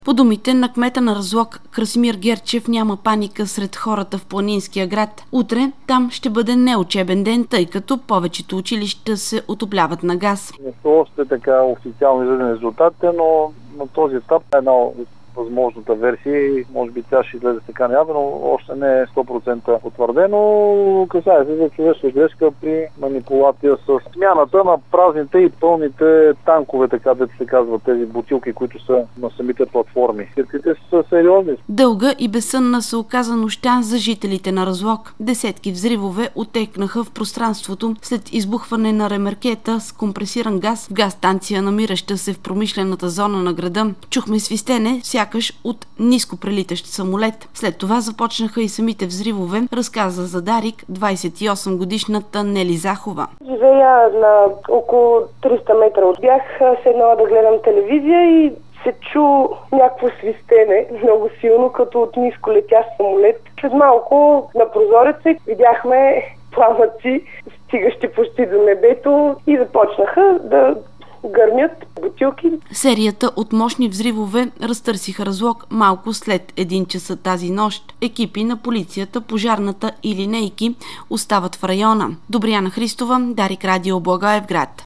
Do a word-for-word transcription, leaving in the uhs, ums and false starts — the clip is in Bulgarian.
По думите на кмета на Разлог Красимир Герчев, няма паника сред хората в планинския град. Утре там ще бъде неучебен ден, тъй като повечето училища се отопляват на газ. Не са още така официално излезени резултатите, но на този етап е една от възможната версия и може би тя ще излезе така неявно, но още не е сто процента потвърдено. Касае се за човешка грешка при манипулация с смяната на празните и пълните танкове, така да се казват, тези бутилки, които са на самите платформи. Сирките са сериозни. Дълга и безсънна се оказа нощта за жителите на Разлог. Десетки взривове отекнаха в пространството след избухване на ремаркета с компресиран газ в газстанция, намираща се в промишлената зона на града. Чухме свистене, сякаш от ниско прелитащ самолет. След това започнаха и самите взривове, разказа за Дарик двадесет и осем годишната Нели Захова. Живея на около триста метра от бях, седнала да гледам телевизия и се чу някакво свистене много силно, като от ниско летящ самолет. След малко на прозореца видяхме пламъци, стигащи почти до небето, и започнаха да гърмят бутилки. Серията от мощни взривове разтърсиха Разлог малко след един часа тази нощ. Екипи на полицията, пожарната и линейки остават в района. Добряна Христова, Дарик Радио, Благоевград.